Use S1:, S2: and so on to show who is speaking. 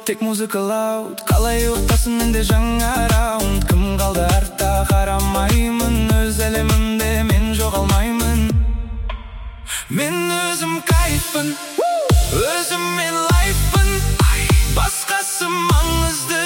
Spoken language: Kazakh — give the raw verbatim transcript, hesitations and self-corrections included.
S1: тек музыка лауд. Қалай ұқтасын менде жаңа раунд. Кім қалды артта қарамаймын, өз әлемімде мен жоғалмаймын. Мен өзім кайфпын, өзім мен лайфпын, басқасы маңызды